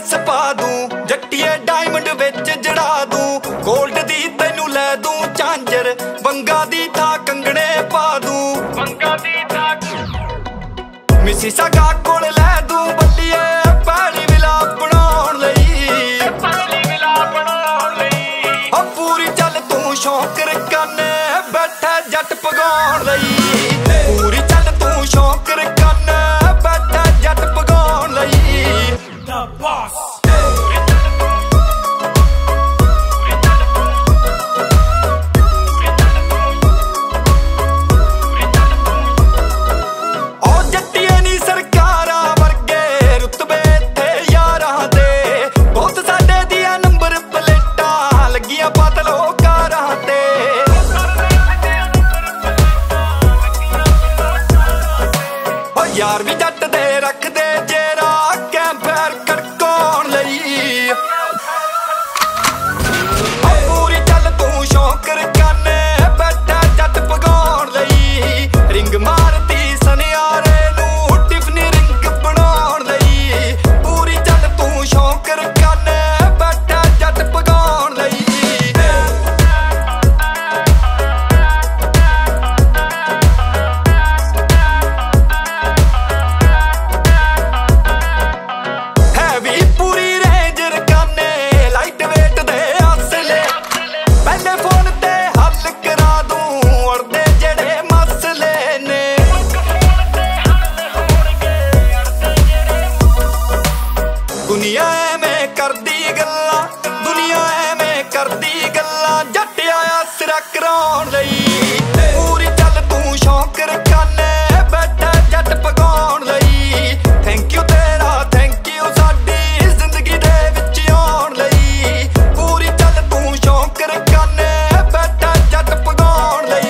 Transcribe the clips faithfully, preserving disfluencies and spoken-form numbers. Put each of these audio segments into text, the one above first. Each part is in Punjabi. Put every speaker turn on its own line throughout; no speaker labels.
ਲੈਸ ਪਾ ਦੂੰ, ਜੱਟੀਏ ਡਾਇਮੰਡ ਵਿੱਚ ਜੜਾ ਦੂੰ, ਗੋਲਡ ਦੀ ਤੈਨੂੰ ਲੈ ਦੂੰ ਝਾਂਜਰ, ਬੰਗਾ ਦੀ ਥਾਂ ਕੰਗਣੇ ਪਾ ਦੂੰ, ਬੰਗਾ ਦੀ ਥਾਂ ਮਿਸੀਸਾਗਾ ਕੋਲ ਲੈ ਦੂੰ ਬੱਲੀਏ, ਪੈਲੀ ਵਿਲਾ ਬਣਾਉਣ ਲਈ, ਪੈਲੀ ਵਿਲਾ ਬਣਾਉਣ ਲਈ। ਓ ਪੂਰੀ ਚੱਲ ਤੂੰ ਸ਼ੌਂਕ ਰਕਾਨੇ, ਬੈਠਾ ਜੱਟ ਪਗਾਉਣ ਲਈ, ਪੂਰੀ ਚੱਲ ਤੂੰ ਸ਼ੌਂਕ ਰਕਾਨੇ, ਬੈਠਾ ਜੱਟ ਪਗਾਉਣ ਲਈ। The boss ਯਾਰ ਵੀ ਜੱਟ ਦੇ ਰੱਖਦੇ ਜੇਰਾ, ਕੈਂਪਰ ਖੜਕਾਉਣ ਲਈ। ਪੂਰੀ ਚੱਲ ਤੂੰ ਸ਼ੌਂਕ ਰਕਾਨੇ, ਬੈਠਾ ਜੱਟ ਪਗਾਉਣ ਲਈ, ਰਿੰਗ ਮਾਰਤੀ ਸਨਿਆਰੇ ਨੂੰ, ਟਿਫਨੀ ਰਿੰਗ ਬਣਾਉਣ ਲਈ। ਪੂਰੀ ਚੱਲ ਤੂੰ ਸ਼ੌਂਕ ਰਕਾਨੇ, ਬੈਠਾ ਜੱਟ ਪਗਾਉਣ ਲਈ। ਦੁਨੀਆ ਐਵੇਂ ਕਰਦੀ ਗੱਲਾਂ, ਦੁਨੀਆ ਐਵੇਂ ਕਰਦੀ ਗੱਲਾਂ, ਜੱਟ ਆਇਆ ਸਿਰਾ ਕਰਾਉਣ ਲਈ। ਪੂਰੀ ਚੱਲ ਤੂੰ ਸ਼ੌਂਕ ਰਕਾਨੇ, ਬੈਠਾ ਜੱਟ ਪਗਾਉਣ ਲਈ। ਥੈਂਕ ਯੂ ਤੇਰਾ ਥੈਂਕ ਯੂ ਸਾਡੀ ਜ਼ਿੰਦਗੀ ਦੇ ਵਿੱਚ ਆਉਣ ਲਈ। ਪੂਰੀ ਚੱਲ ਤੂੰ ਸ਼ੌਂਕ ਰਕਾਨੇ, ਬੈਠਾ ਜੱਟ ਪਗਾਉਣ ਲਈ।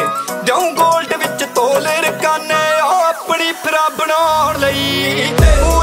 ਦਿਉ ਗੋਲਡ ਵਿੱਚ ਤੋਲੇ ਰਕਾਨੇ, ਉਹ ਆਪਣੀ ਫਿਰਾ ਬਣਾਉਣ ਲਈ।